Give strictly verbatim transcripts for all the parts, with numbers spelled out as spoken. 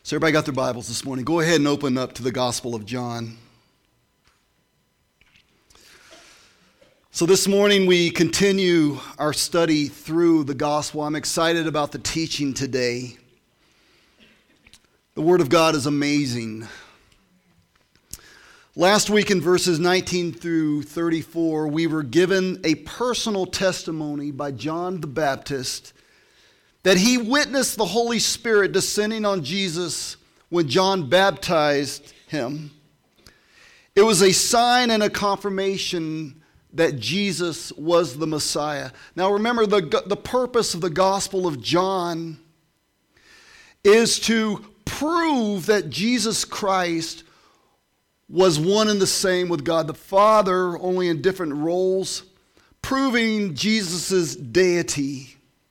So everybody got their Bibles this morning. Go ahead and open up to the Gospel of John. So this morning we continue our study through the Gospel. I'm excited about the teaching today. The Word of God is amazing. Last week in verses nineteen through thirty-four, we were given a personal testimony by John the Baptist that he witnessed the Holy Spirit descending on Jesus when John baptized him. It was a sign and a confirmation that Jesus was the Messiah. Now remember, the, the purpose of the Gospel of John is to prove that Jesus Christ was one and the same with God the Father, only in different roles, proving Jesus' deity.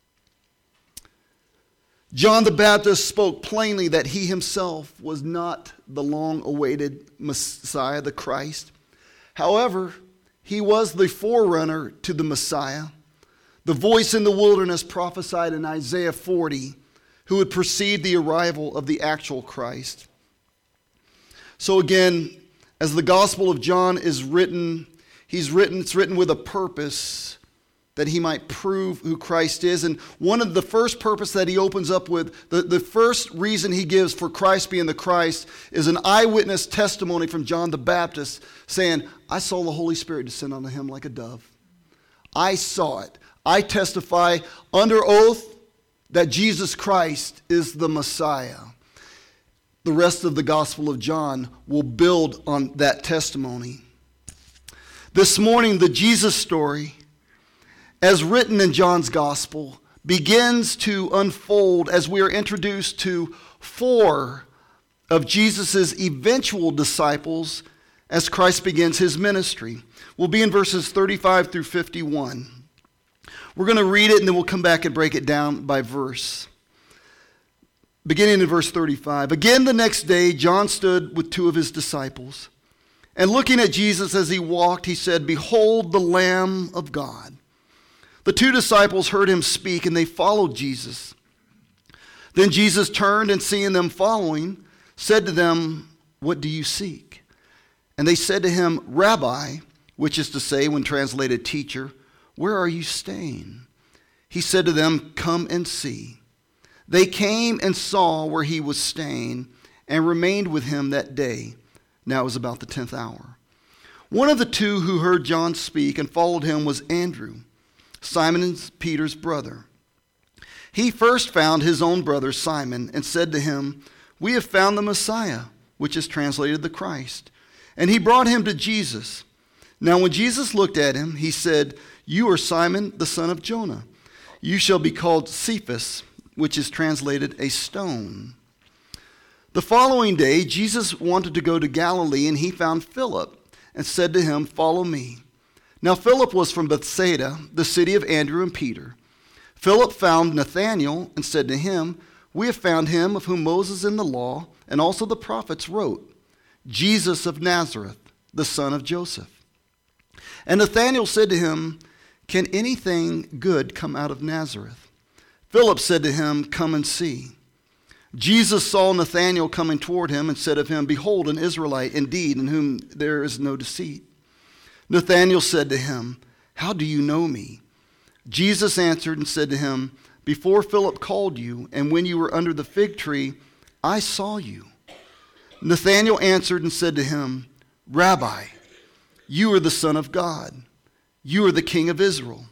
John the Baptist spoke plainly that he himself was not the long-awaited Messiah, the Christ. However, he was the forerunner to the Messiah, the voice in the wilderness prophesied in Isaiah forty, who would precede the arrival of the actual Christ. So again, as the Gospel of John is written, he's written, it's written with a purpose that he might prove who Christ is. And one of the first purpose that he opens up with, the, the first reason he gives for Christ being the Christ is an eyewitness testimony from John the Baptist saying, I saw the Holy Spirit descend on him like a dove. I saw it. I testify under oath that Jesus Christ is the Messiah. The rest of the Gospel of John will build on that testimony. This morning, the Jesus story, as written in John's Gospel, begins to unfold as we are introduced to four of Jesus' eventual disciples as Christ begins his ministry. We'll be in verses thirty-five through fifty-one. We're going to read it and then we'll come back and break it down by verse. Beginning in verse thirty-five. Again the next day, John stood with two of his disciples. And looking at Jesus as he walked, he said, Behold the Lamb of God. The two disciples heard him speak, and they followed Jesus. Then Jesus turned, and seeing them following, said to them, What do you seek? And they said to him, Rabbi, which is to say, when translated teacher, where are you staying? He said to them, Come and see. They came and saw where he was staying, and remained with him that day. Now it was about the tenth hour. One of the two who heard John speak and followed him was Andrew, Simon and Peter's brother. He first found his own brother Simon and said to him, We have found the Messiah, which is translated the Christ. And he brought him to Jesus. Now when Jesus looked at him, he said, You are Simon, the son of Jonah. You shall be called Cephas, which is translated a stone. The following day, Jesus wanted to go to Galilee, and he found Philip and said to him, Follow me. Now Philip was from Bethsaida, the city of Andrew and Peter. Philip found Nathanael and said to him, We have found him of whom Moses in the law and also the prophets wrote, Jesus of Nazareth, the son of Joseph. And Nathanael said to him, Can anything good come out of Nazareth? Philip said to him, Come and see. Jesus saw Nathanael coming toward him and said of him, Behold, an Israelite indeed, in whom there is no deceit. Nathanael said to him, How do you know me? Jesus answered and said to him, Before Philip called you, and when you were under the fig tree, I saw you. Nathanael answered and said to him, Rabbi, you are the Son of God. You are the King of Israel.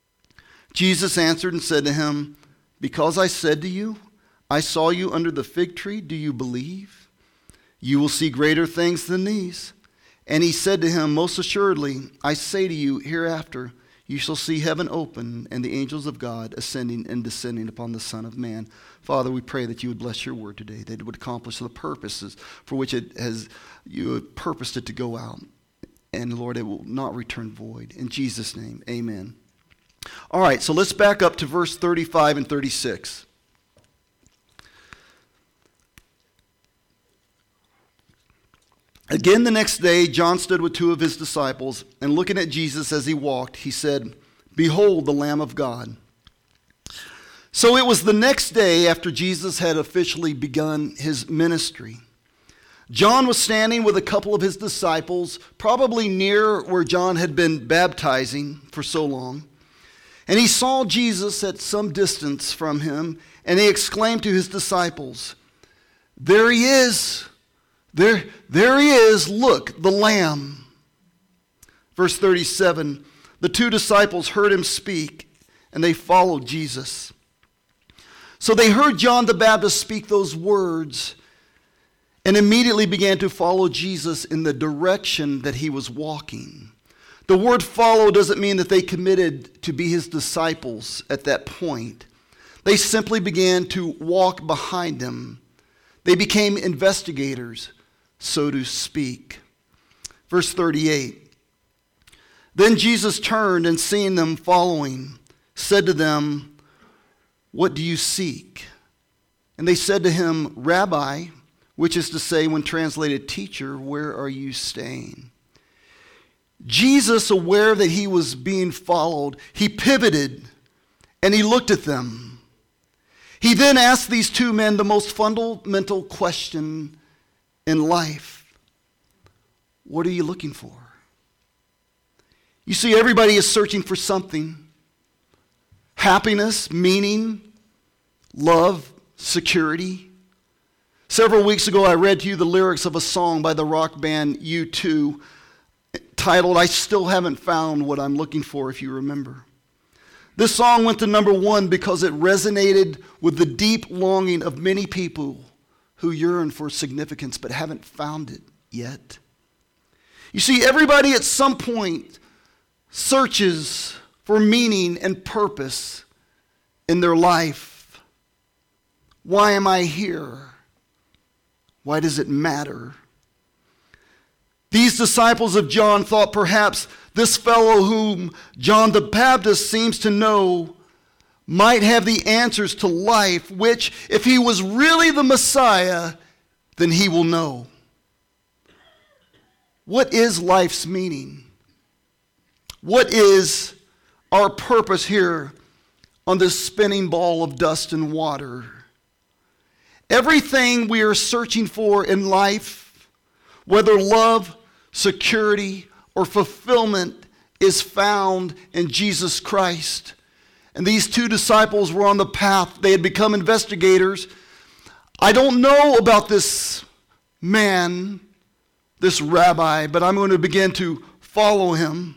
Jesus answered and said to him, Because I said to you, I saw you under the fig tree, do you believe? You will see greater things than these. And he said to him, Most assuredly, I say to you, hereafter you shall see heaven open and the angels of God ascending and descending upon the Son of Man. Father, we pray that you would bless your word today, that it would accomplish the purposes for which it has you have purposed it to go out. And Lord, it will not return void. In Jesus' name, amen. All right, so let's back up to verse thirty-five and thirty-six. Again the next day, John stood with two of his disciples, and looking at Jesus as he walked, he said, Behold the Lamb of God. So it was the next day after Jesus had officially begun his ministry. John was standing with a couple of his disciples, probably near where John had been baptizing for so long. And he saw Jesus at some distance from him, and he exclaimed to his disciples, "There he is! There, there he is! Look, the Lamb!" Verse thirty-seven, the two disciples heard him speak, and they followed Jesus. So they heard John the Baptist speak those words, and immediately began to follow Jesus in the direction that he was walking. The word follow doesn't mean that they committed to be his disciples at that point. They simply began to walk behind him. They became investigators, so to speak. Verse thirty-eight, then Jesus turned and seeing them following, said to them, "What do you seek?" And they said to him, "Rabbi," which is to say, when translated, "Teacher, where are you staying?" Jesus, aware that he was being followed, he pivoted and he looked at them. He then asked these two men the most fundamental question in life. What are you looking for? You see, everybody is searching for something. Happiness, meaning, love, security. Several weeks ago, I read to you the lyrics of a song by the rock band U two titled, "I Still Haven't Found What I'm Looking For," if you remember. This song went to number one because it resonated with the deep longing of many people who yearn for significance but haven't found it yet. You see, everybody at some point searches for meaning and purpose in their life. Why am I here? Why does it matter? These disciples of John thought perhaps this fellow whom John the Baptist seems to know might have the answers to life, which, if he was really the Messiah, then he will know. What is life's meaning? What is our purpose here on this spinning ball of dust and water? Everything we are searching for in life, whether love, security, or fulfillment, is found in Jesus Christ. And these two disciples were on the path. They had become investigators. I don't know about this man, this rabbi, but I'm going to begin to follow him.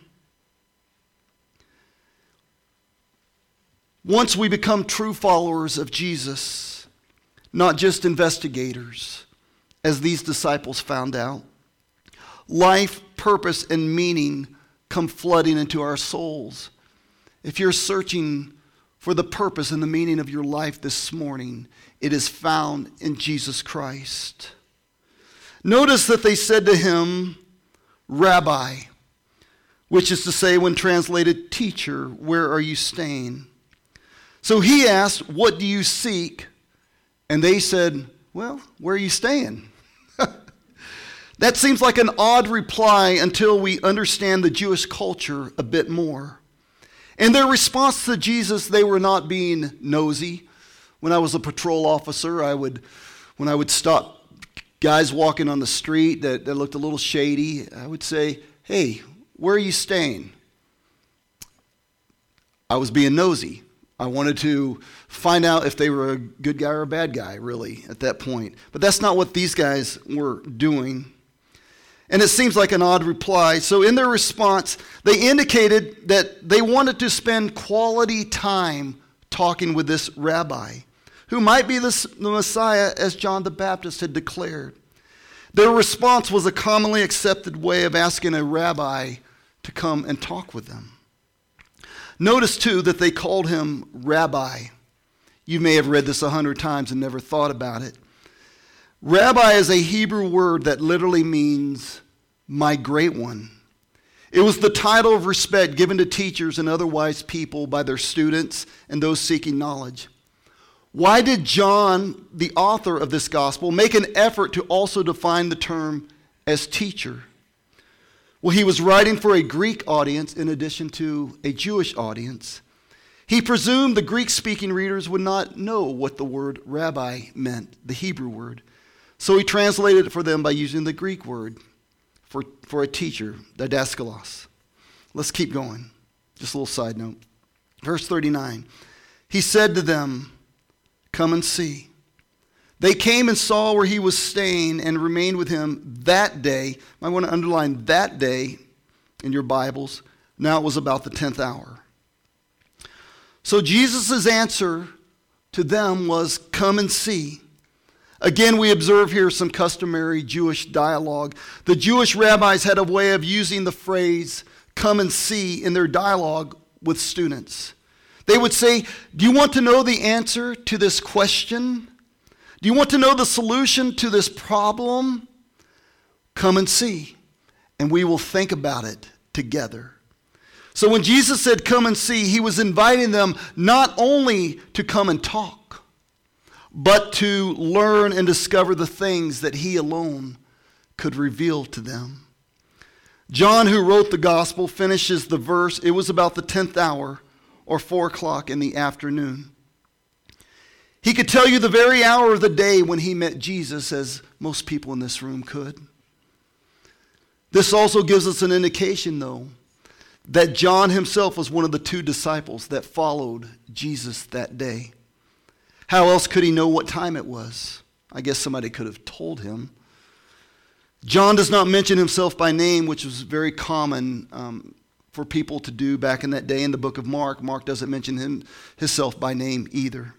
Once we become true followers of Jesus, not just investigators, as these disciples found out, life, purpose, and meaning come flooding into our souls. If you're searching for the purpose and the meaning of your life this morning, it is found in Jesus Christ. Notice that they said to him, "Rabbi," which is to say, when translated, "Teacher, where are you staying?" So he asked, "What do you seek?" And they said, "Well, where are you staying?" That seems like an odd reply until we understand the Jewish culture a bit more. In their response to Jesus, they were not being nosy. When I was a patrol officer, I would, when I would stop guys walking on the street that, that looked a little shady, I would say, "Hey, where are you staying?" I was being nosy. I wanted to find out if they were a good guy or a bad guy, really, at that point. But that's not what these guys were doing. And it seems like an odd reply. So in their response, they indicated that they wanted to spend quality time talking with this rabbi, who might be the Messiah, as John the Baptist had declared. Their response was a commonly accepted way of asking a rabbi to come and talk with them. Notice, too, that they called him Rabbi. You may have read this a hundred times and never thought about it. Rabbi is a Hebrew word that literally means "my great one." It was the title of respect given to teachers and other wise people by their students and those seeking knowledge. Why did John, the author of this gospel, make an effort to also define the term as teacher? Well, he was writing for a Greek audience in addition to a Jewish audience. He presumed the Greek-speaking readers would not know what the word rabbi meant, the Hebrew word. So he translated it for them by using the Greek word for, for a teacher, didaskalos. Let's keep going. Just a little side note. Verse thirty-nine. He said to them, "Come and see." They came and saw where he was staying and remained with him that day. I want to underline that day in your Bibles. Now it was about the tenth hour. So Jesus' answer to them was, "Come and see." Again, we observe here some customary Jewish dialogue. The Jewish rabbis had a way of using the phrase, "come and see," in their dialogue with students. They would say, "Do you want to know the answer to this question? Do you want to know the solution to this problem? Come and see, and we will think about it together." So when Jesus said, "Come and see," he was inviting them not only to come and talk, but to learn and discover the things that he alone could reveal to them. John, who wrote the gospel, finishes the verse, "It was about the tenth hour, or four o'clock in the afternoon." He could tell you the very hour of the day when he met Jesus, as most people in this room could. This also gives us an indication, though, that John himself was one of the two disciples that followed Jesus that day. How else could he know what time it was? I guess somebody could have told him. John does not mention himself by name, which was very common um, for people to do back in that day. In the book of Mark, Mark doesn't mention him, himself by name either.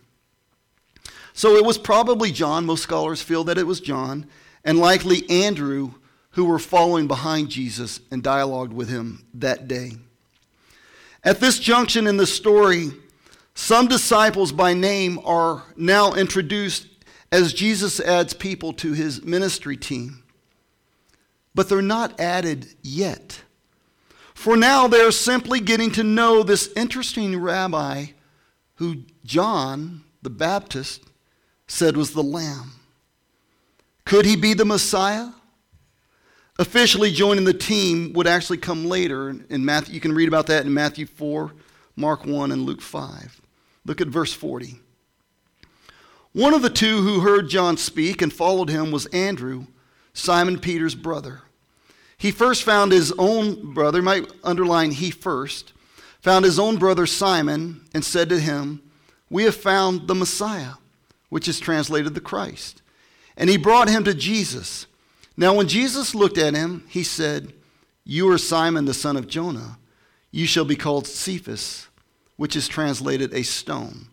So it was probably John. Most scholars feel that it was John, and likely Andrew, who were following behind Jesus and dialogued with him that day. At this junction in the story, some disciples by name are now introduced as Jesus adds people to his ministry team. But they're not added yet. For now, they're simply getting to know this interesting rabbi who John the Baptist said was the Lamb. Could he be the Messiah? Officially joining the team would actually come later in Matthew. You can read about that in Matthew four, Mark one, and Luke five. Look at verse forty. One of the two who heard John speak and followed him was Andrew, Simon Peter's brother. He first found his own brother, you might underline he first, found his own brother Simon and said to him, "We have found the Messiah," which is translated the Christ. And he brought him to Jesus. Now when Jesus looked at him, he said, "You are Simon the son of Jonah. You shall be called Cephas," which is translated a stone.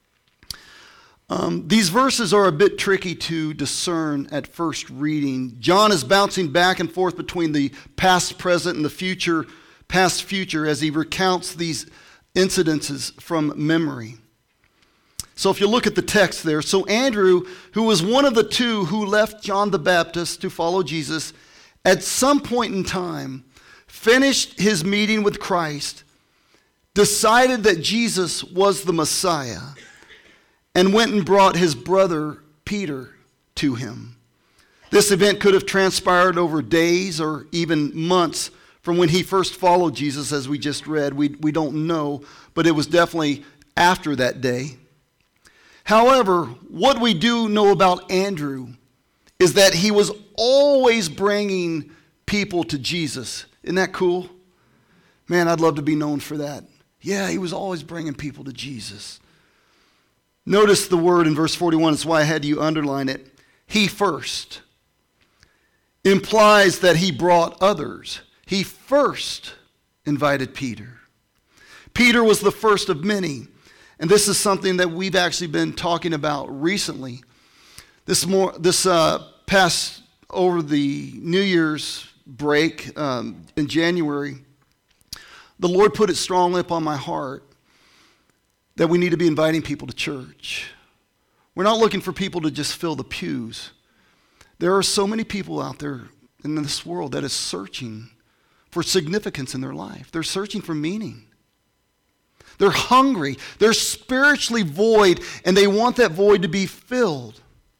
Um, these verses are a bit tricky to discern at first reading. John is bouncing back and forth between the past, present, and the future, past, future, as he recounts these incidences from memory. So if you look at the text there, so Andrew, who was one of the two who left John the Baptist to follow Jesus, at some point in time, finished his meeting with Christ, decided that Jesus was the Messiah, and went and brought his brother Peter to him. This event could have transpired over days or even months from when he first followed Jesus, as we just read. We, we don't know, but it was definitely after that day. However, what we do know about Andrew is that he was always bringing people to Jesus. Isn't that cool? Man, I'd love to be known for that. Yeah, he was always bringing people to Jesus. Notice the word in verse forty-one. That's why I had you underline it. He first implies that he brought others. He first invited Peter. Peter was the first of many. And this is something that we've actually been talking about recently. This more, this uh, past over the New Year's break um, in January, the Lord put it strongly upon my heart that we need to be inviting people to church. We're not looking for people to just fill the pews. There are so many people out there in this world that is searching for significance in their life. They're searching for meaning. They're hungry. They're spiritually void, and they want that void to be filled.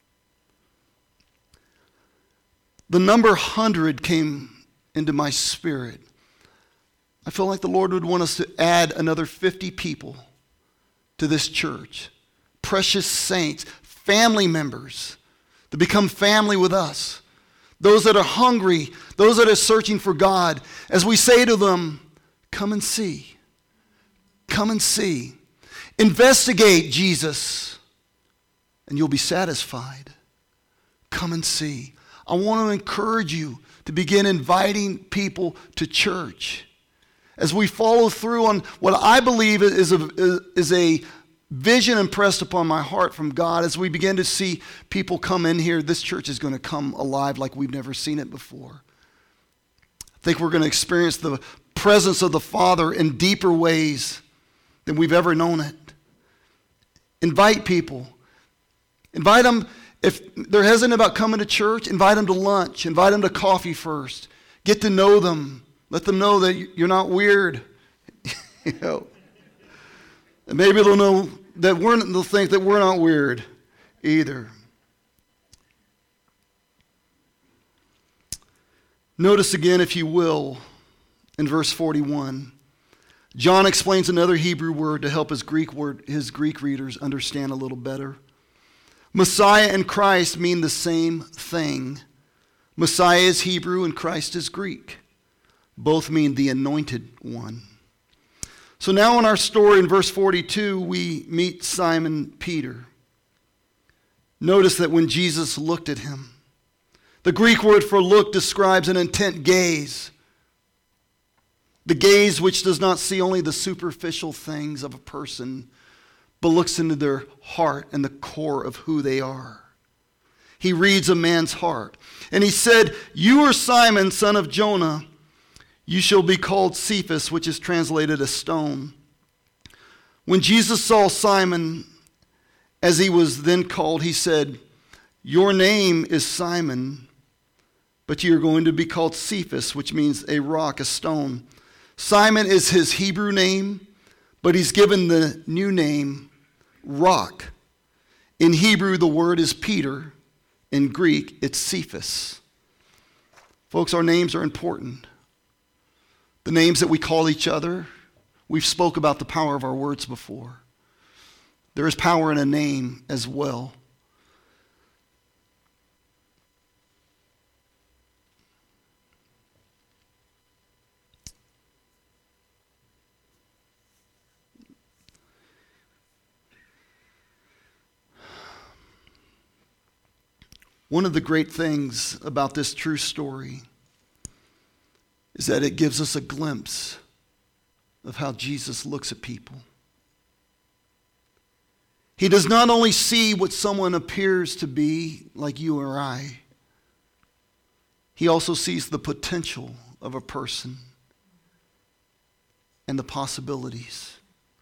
The number one hundred came into my spirit. I feel like the Lord would want us to add another fifty people to this church. Precious saints, family members to become family with us. Those that are hungry, those that are searching for God, as we say to them, come and see. Come and see. Investigate Jesus, and you'll be satisfied. Come and see. I want to encourage you to begin inviting people to church. As we follow through on what I believe is a, is a vision impressed upon my heart from God, as we begin to see people come in here, this church is going to come alive like we've never seen it before. I think we're going to experience the presence of the Father in deeper ways than we've ever known it. Invite people. Invite them. If they're hesitant about coming to church, invite them to lunch. Invite them to coffee first. Get to know them. Let them know that you're not weird. You know. And maybe they'll know that we're, they'll think that we're not weird either. Notice again, if you will, in verse forty-one, John explains another Hebrew word to help his Greek word, his Greek readers understand a little better. Messiah and Christ mean the same thing. Messiah is Hebrew and Christ is Greek. Both mean the anointed one. So now in our story in verse forty-two, we meet Simon Peter. Notice that when Jesus looked at him, the Greek word for look describes an intent gaze. The gaze which does not see only the superficial things of a person, but looks into their heart and the core of who they are. He reads a man's heart. And he said, you are Simon, son of Jonah. You shall be called Cephas, which is translated a stone. When Jesus saw Simon, as he was then called, he said, your name is Simon, but you are going to be called Cephas, which means a rock, a stone. Simon is his Hebrew name, but he's given the new name, Rock. In Hebrew, the word is Peter. In Greek, it's Cephas. Folks, our names are important. The names that we call each other, we've spoke about the power of our words before. There is power in a name as well. One of the great things about this true story is that it gives us a glimpse of how Jesus looks at people. He does not only see what someone appears to be like you or I, he also sees the potential of a person and the possibilities.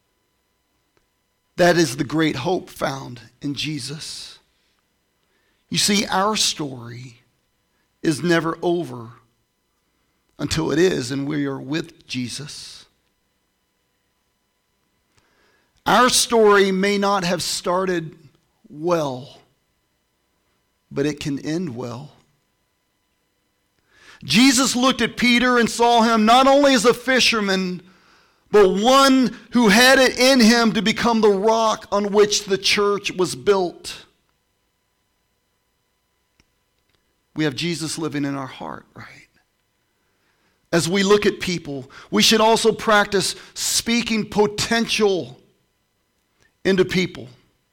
That is the great hope found in Jesus. You see, our story is never over until it is, and we are with Jesus. Our story may not have started well, but it can end well. Jesus looked at Peter and saw him not only as a fisherman, but one who had it in him to become the rock on which the church was built. We have Jesus living in our heart, right? As we look at people, we should also practice speaking potential into people.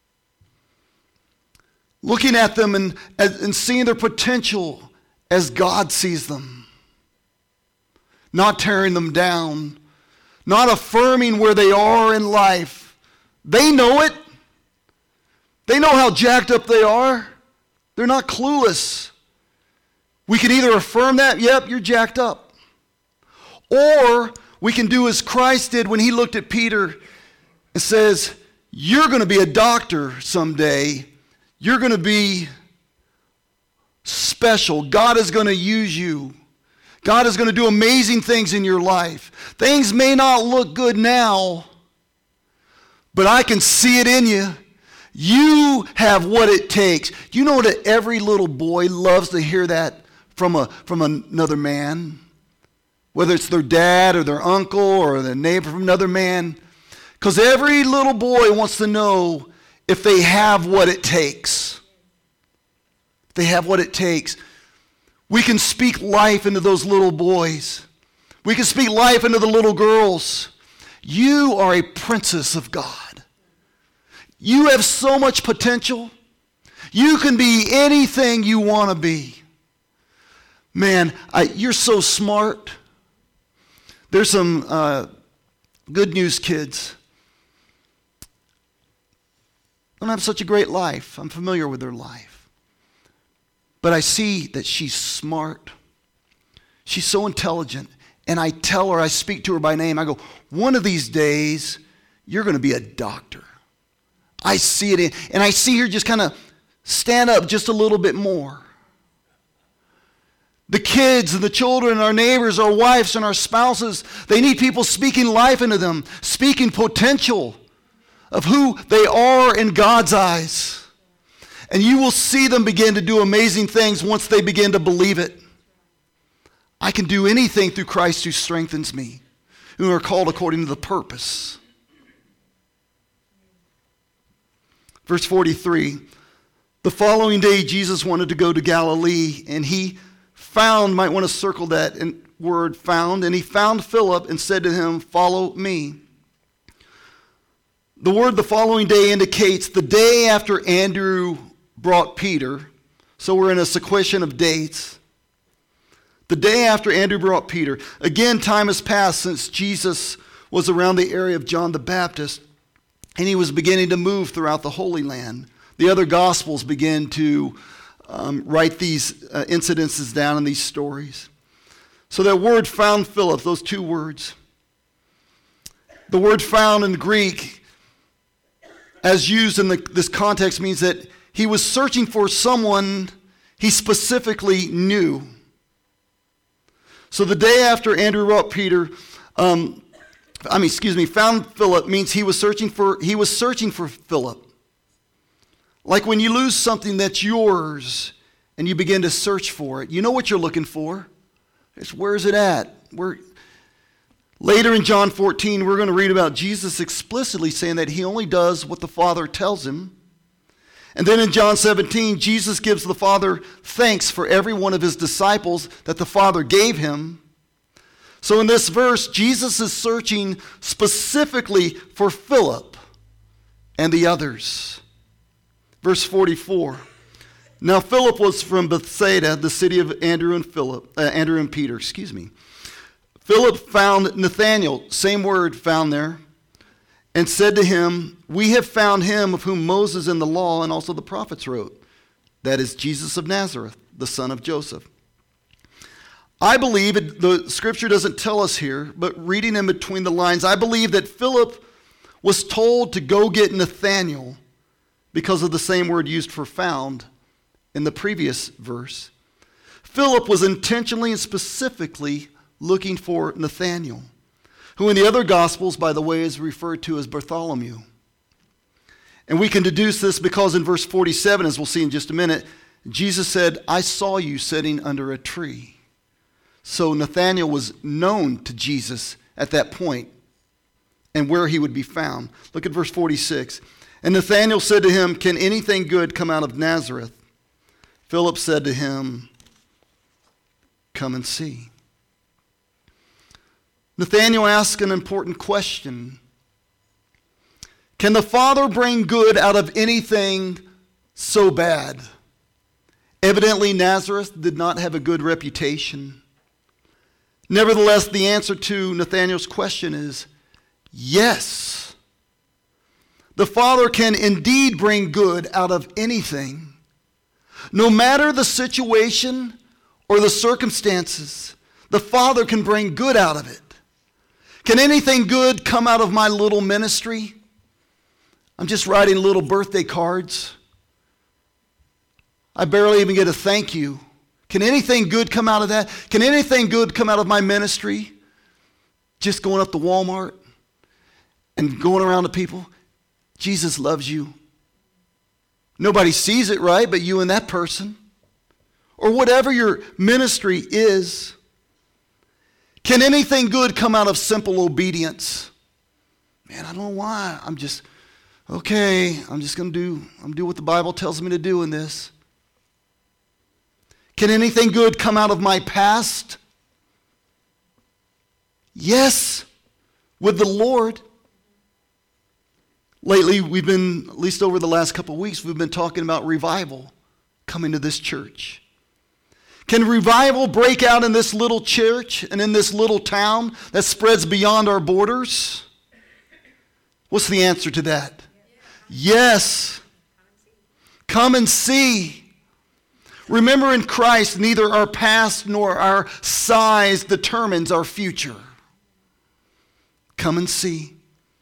Looking at them and, and seeing their potential as God sees them. Not tearing them down. Not affirming where they are in life. They know it. They know how jacked up they are. They're not clueless. We can either affirm that, yep, you're jacked up. Or we can do as Christ did when he looked at Peter and says, you're going to be a doctor someday. You're going to be special. God is going to use you. God is going to do amazing things in your life. Things may not look good now, but I can see it in you. You have what it takes. You know that every little boy loves to hear that from a from another man, whether it's their dad or their uncle or the neighbor from another man. Because every little boy wants to know if they have what it takes. If they have what it takes. We can speak life into those little boys. We can speak life into the little girls. You are a princess of God. You have so much potential. You can be anything you want to be. Man, I, you're so smart. There's some uh, good news kids. They don't have such a great life. I'm familiar with their life. But I see that she's smart. She's so intelligent. And I tell her, I speak to her by name. I go, one of these days, you're going to be a doctor. I see it in, and I see her just kind of stand up just a little bit more. The kids and the children, our neighbors, our wives and our spouses, they need people speaking life into them, speaking potential of who they are in God's eyes. And you will see them begin to do amazing things once they begin to believe it. I can do anything through Christ who strengthens me, who are called according to the purpose. Verse forty-three, the following day Jesus wanted to go to Galilee, and he found, might want to circle that in word found, and he found Philip and said to him, follow me. The word the following day indicates the day after Andrew brought Peter, so we're in a sequential of dates. The day after Andrew brought Peter. Again, time has passed since Jesus was around the area of John the Baptist, and he was beginning to move throughout the Holy Land. The other Gospels begin to um, write these uh, incidences down in these stories. So that word found Philip, those two words. The word found in Greek, as used in the, this context, means that he was searching for someone he specifically knew. So the day after Andrew brought Peter, um, I mean, excuse me, found Philip means he was searching for, he was searching for Philip. Like when you lose something that's yours and you begin to search for it, you know what you're looking for. It's where is it at? Where, later in John fourteen, we're going to read about Jesus explicitly saying that he only does what the Father tells him. And then in John seventeen, Jesus gives the Father thanks for every one of his disciples that the Father gave him. So in this verse, Jesus is searching specifically for Philip and the others. Verse forty-four. Now Philip was from Bethsaida, the city of Andrew and Philip, uh, Andrew and Peter, excuse me. Philip found Nathanael, same word found there, and said to him, we have found him of whom Moses in the law and also the prophets wrote. That is Jesus of Nazareth, the son of Joseph. I believe, it, the scripture doesn't tell us here, but reading in between the lines, I believe that Philip was told to go get Nathanael because of the same word used for found in the previous verse. Philip was intentionally and specifically looking for Nathanael, who in the other Gospels, by the way, is referred to as Bartholomew. And we can deduce this because in verse forty-seven, as we'll see in just a minute, Jesus said, I saw you sitting under a tree. So Nathanael was known to Jesus at that point and where he would be found. Look at verse forty-six. And Nathanael said to him, can anything good come out of Nazareth? Philip said to him, come and see. Nathanael asked an important question. Can the Father bring good out of anything so bad? Evidently, Nazareth did not have a good reputation. Nevertheless, the answer to Nathanael's question is yes. The Father can indeed bring good out of anything. No matter the situation or the circumstances, the Father can bring good out of it. Can anything good come out of my little ministry? I'm just writing little birthday cards. I barely even get a thank you. Can anything good come out of that? Can anything good come out of my ministry? Just going up to Walmart and going around to people. Jesus loves you. Nobody sees it, right? But you and that person. Or whatever your ministry is. Can anything good come out of simple obedience? Man, I don't know why. I'm just, okay, I'm just going to do, I'm do what the Bible tells me to do in this. Can anything good come out of my past? Yes, with the Lord. Lately, we've been, at least over the last couple of weeks, we've been talking about revival coming to this church. Can revival break out in this little church and in this little town that spreads beyond our borders? What's the answer to that? Yes. Come and see. Remember, in Christ, neither our past nor our size determines our future. Come and see.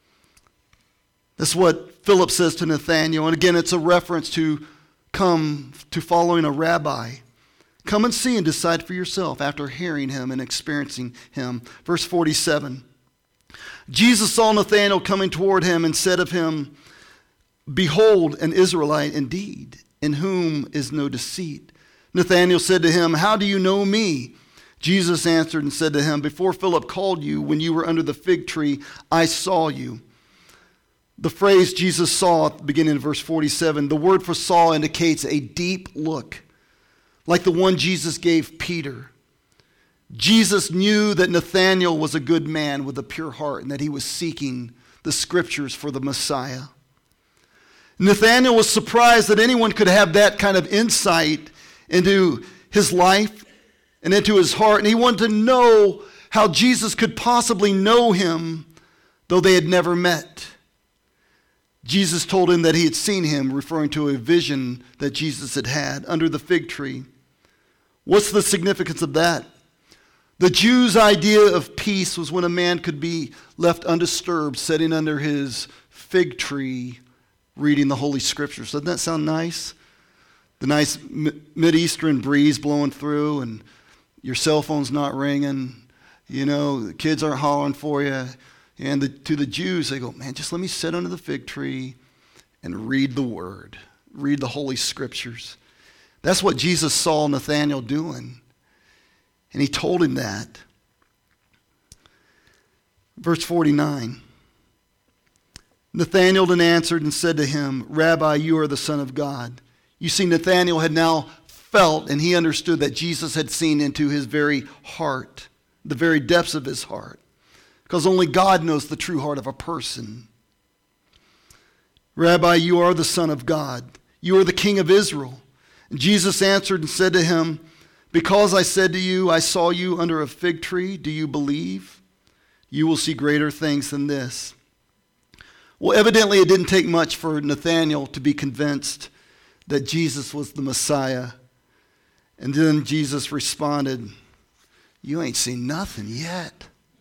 That's what Philip says to Nathanael. And again, it's a reference to come to following a rabbi. Come and see and decide for yourself after hearing him and experiencing him. Verse forty-seven. Jesus saw Nathanael coming toward him and said of him, "Behold, an Israelite indeed, in whom is no deceit." Nathanael said to him, "How do you know me?" Jesus answered and said to him, "Before Philip called you, when you were under the fig tree, I saw you." The phrase Jesus saw, beginning in verse forty-seven, the word for saw indicates a deep look, like the one Jesus gave Peter. Jesus knew that Nathanael was a good man with a pure heart and that he was seeking the scriptures for the Messiah. Nathanael was surprised that anyone could have that kind of insight into his life and into his heart, and he wanted to know how Jesus could possibly know him, though they had never met. Jesus told him that he had seen him, referring to a vision that Jesus had had under the fig tree. What's the significance of that? The Jews' idea of peace was when a man could be left undisturbed, sitting under his fig tree, reading the Holy Scriptures. Doesn't that sound nice? The nice Mideastern breeze blowing through, and your cell phone's not ringing. You know, the kids aren't hollering for you. And the, to the Jews, they go, man, just let me sit under the fig tree and read the Word, read the Holy Scriptures. That's what Jesus saw Nathanael doing. And he told him that. Verse forty-nine. Nathanael then answered and said to him, "Rabbi, you are the Son of God." You see, Nathanael had now felt and he understood that Jesus had seen into his very heart, the very depths of his heart. Because only God knows the true heart of a person. "Rabbi, you are the Son of God. You are the King of Israel." And Jesus answered and said to him, "Because I said to you, I saw you under a fig tree, do you believe? You will see greater things than this." Well, evidently it didn't take much for Nathanael to be convinced that Jesus was the Messiah. And then Jesus responded, "You ain't seen nothing yet."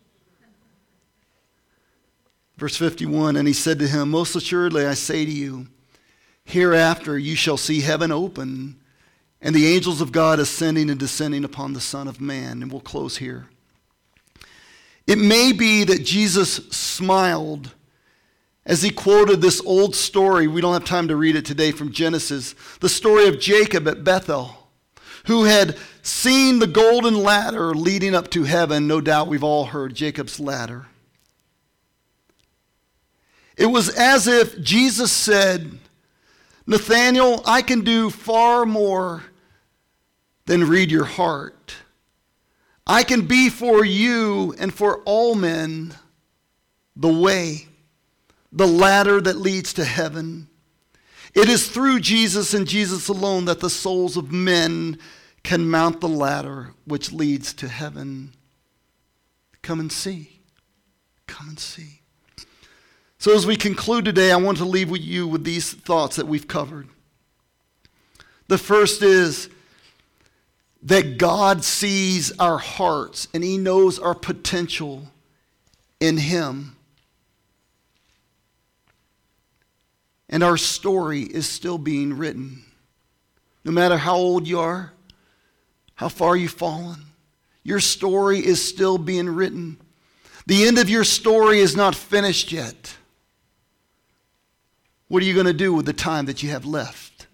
Verse fifty-one, and he said to him, "Most assuredly I say to you, hereafter you shall see heaven open and the angels of God ascending and descending upon the Son of Man." And we'll close here. It may be that Jesus smiled as he quoted this old story. We don't have time to read it today, from Genesis. The story of Jacob at Bethel, who had seen the golden ladder leading up to heaven. No doubt we've all heard Jacob's ladder. It was as if Jesus said, "Nathanael, I can do far more than read your heart. I can be for you and for all men the way, the ladder that leads to heaven. It is through Jesus and Jesus alone that the souls of men can mount the ladder which leads to heaven." Come and see. Come and see. So as we conclude today, I want to leave with you with these thoughts that we've covered. The first is that God sees our hearts and he knows our potential in him. And our story is still being written. No matter how old you are, how far you've fallen, your story is still being written. The end of your story is not finished yet. What are you going to do with the time that you have left?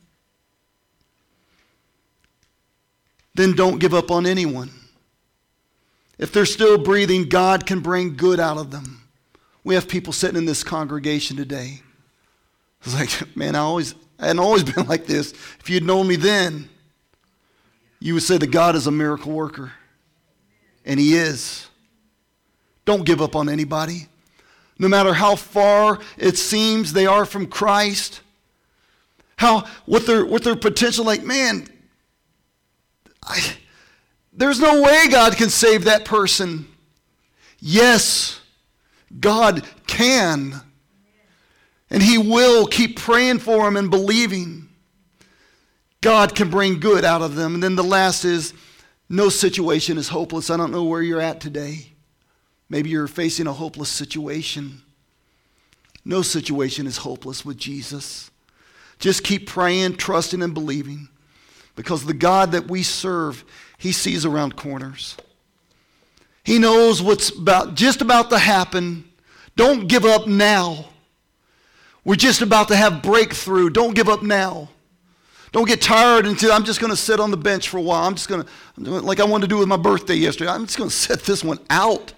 Then don't give up on anyone. If they're still breathing, God can bring good out of them. We have people sitting in this congregation today. It's like, man, I always, I hadn't always been like this. If you'd known me then, you would say that God is a miracle worker. And He is. Don't give up on anybody. No matter how far it seems they are from Christ, how what their what their potential, like, man, I, there's no way God can save that person. Yes, God can. And He will. Keep praying for them and believing. God can bring good out of them. And then the last is, no situation is hopeless. I don't know where you're at today. Maybe you're facing a hopeless situation. No situation is hopeless with Jesus. Just keep praying, trusting, and believing. Because the God that we serve, He sees around corners. He knows what's about just about to happen. Don't give up now. We're just about to have breakthrough. Don't give up now. Don't get tired until I'm just going to sit on the bench for a while. I'm just going to, like I wanted to do with my birthday yesterday, I'm just going to set this one out.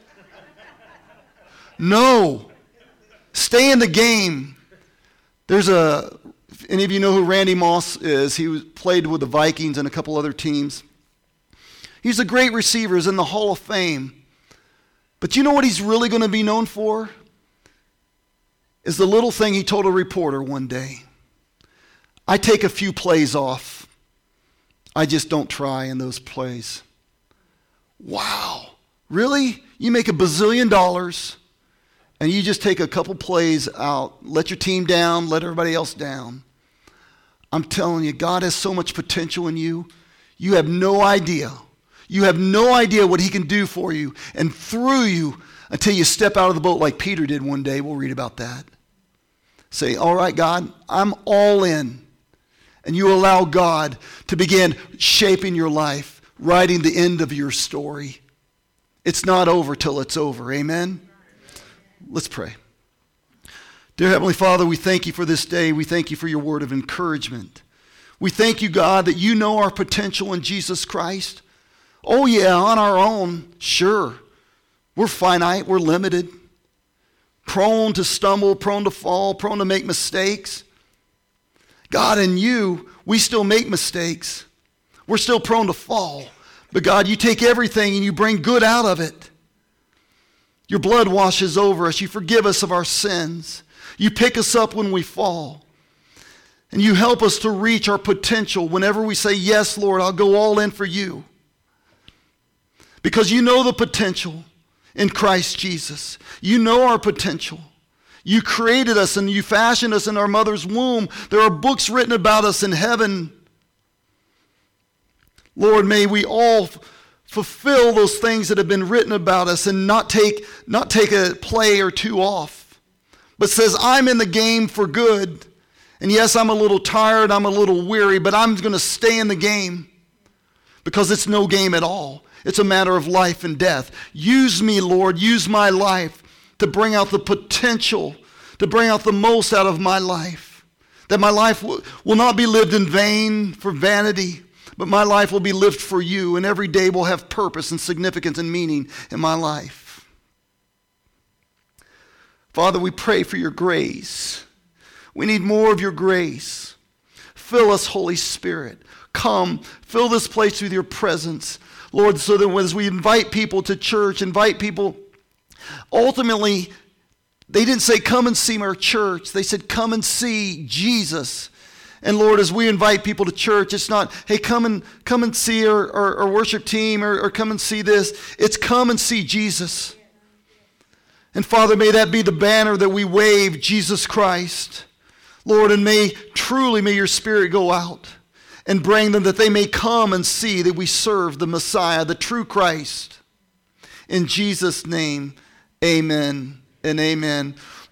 No. Stay in the game. There's a, any of you know who Randy Moss is? He was, played with the Vikings and a couple other teams. He's a great receiver. He's in the Hall of Fame. But you know what he's really going to be known for? Is the little thing he told a reporter one day. I take a few plays off. I just don't try in those plays. Wow. Really? You make a bazillion dollars and you just take a couple plays out, let your team down, let everybody else down. I'm telling you, God has so much potential in you. You have no idea. You have no idea what He can do for you and through you until you step out of the boat like Peter did one day. We'll read about that. Say, all right, God, I'm all in. And you allow God to begin shaping your life, writing the end of your story. It's not over till it's over. Amen? Let's pray. Dear Heavenly Father, we thank You for this day. We thank You for Your word of encouragement. We thank You, God, that You know our potential in Jesus Christ. Oh yeah, on our own, sure. We're finite, we're limited. Prone to stumble, prone to fall, prone to make mistakes. God, in You, we still make mistakes. We're still prone to fall. But God, You take everything and You bring good out of it. Your blood washes over us. You forgive us of our sins. You pick us up when we fall. And You help us to reach our potential whenever we say, yes, Lord, I'll go all in for You. Because You know the potential in Christ Jesus. You know our potential. You created us and You fashioned us in our mother's womb. There are books written about us in heaven. Lord, may we all f- fulfill those things that have been written about us and not take, not take a play or two off. But says, I'm in the game for good. And yes, I'm a little tired, I'm a little weary, but I'm going to stay in the game because it's no game at all. It's a matter of life and death. Use me, Lord. Use my life to bring out the potential, to bring out the most out of my life. That my life will, will not be lived in vain for vanity, but my life will be lived for You, and every day will have purpose and significance and meaning in my life. Father, we pray for Your grace. We need more of Your grace. Fill us, Holy Spirit. Come, fill this place with Your presence. Lord, so that as we invite people to church, invite people, ultimately, they didn't say, come and see our church. They said, come and see Jesus. And Lord, as we invite people to church, it's not, hey, come and come and see our, our, our worship team or, or come and see this. It's come and see Jesus. And Father, may that be the banner that we wave, Jesus Christ. Lord, and may truly, may Your Spirit go out and bring them that they may come and see that we serve the Messiah, the true Christ. In Jesus' name, amen and amen.